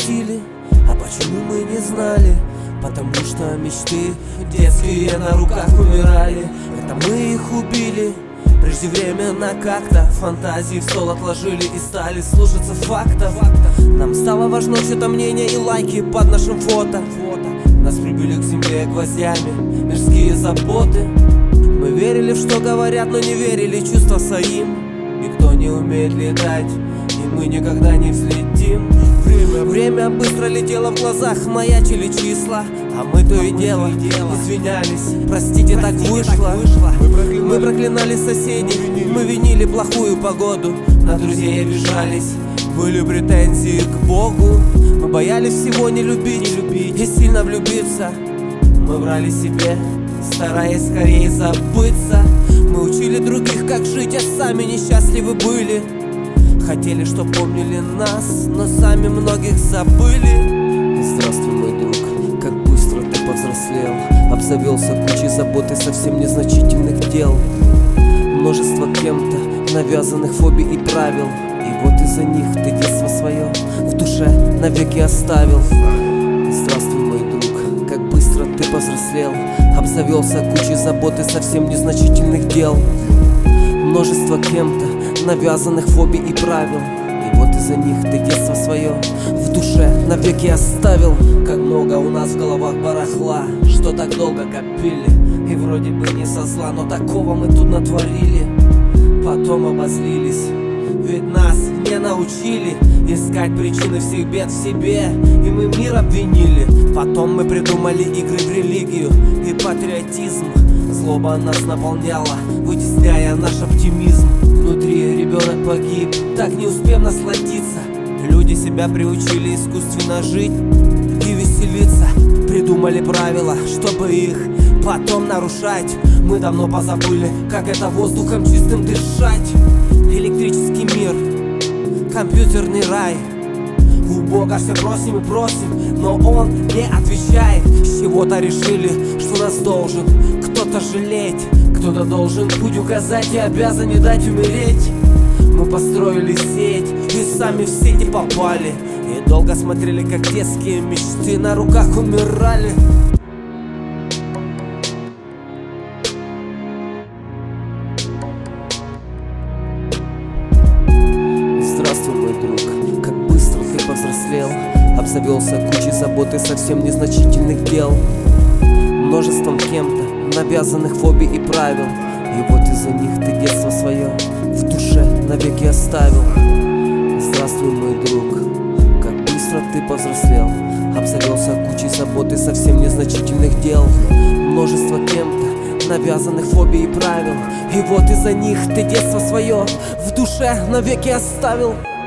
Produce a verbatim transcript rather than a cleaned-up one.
пропустили. А почему мы не знали? Потому что мечты детские на руках умирали. Это мы их убили преждевременно как-то. Фантазии в стол отложили и стали слушаться фактов. Нам стало важно чье-то мнение и лайки под нашим фото. Нас прибили к земле гвоздями мирские заботы. Мы верили в что говорят, но не верили чувства своим. Никто не умеет летать, и мы никогда не взлетим. Время, время быстро летело в глазах, маячили числа. А мы то и дело извинялись, простите, так вышло. Мы проклинали соседей, мы винили плохую погоду, на друзей обижались, были претензии к Богу. Мы боялись всего не любить и сильно влюбиться. Мы врали себе, стараясь скорее забыться. Мы учили других, как жить, а сами несчастливы были. Хотели, чтоб помнили нас, но сами многих забыли. Здравствуй, мой друг, как быстро ты повзрослел. Обзавелся кучей забот и совсем незначительных дел. Множество кем-то навязанных фобий и правил. И вот из-за них ты детство свое в душе навеки оставил. Здравствуй, мой друг, как быстро ты повзрослел. Обзавелся кучей забот и совсем незначительных дел. Множество кем-то навязанных фобий и правил. И вот из-за них ты детство свое в душе навеки оставил. Как много у нас в головах барахла, что так долго копили. И вроде бы не со зла, но такого мы тут натворили. Потом обозлились, ведь нас не научили искать причины всех бед в себе, и мы мир обвинили. Потом мы придумали игры в религию и патриотизм. Злоба нас наполняла, вытесняя наш оптимизм. Внутри ребенок погиб, так не успев насладиться. Люди себя приучили искусственно жить и веселиться. Придумали правила, чтобы их потом нарушать. Мы давно позабыли, как это воздухом чистым дышать. Электрический мир, компьютерный рай. У Бога все просим и просим, но Он не отвечает. С чего-то решили, что нас должен кто-то жалеть. Кто-то должен путь указать и обязан не дать умереть. Мы построили сеть и сами в сети попали. И долго смотрели, как детские мечты на руках умирали. Здравствуй, мой друг, как быстро ты повзрослел. Обзавелся кучей забот и совсем незначительных дел. Множеством кем-то навязанных фобий и правил. И вот из-за них ты детство свое в душе навеки оставил. Здравствуй, мой друг, как быстро ты повзрослел. Обзавелся кучей забот и совсем незначительных дел. Множество кем-то навязанных фобий и правил. И вот из-за них ты детство свое в душе навеки оставил.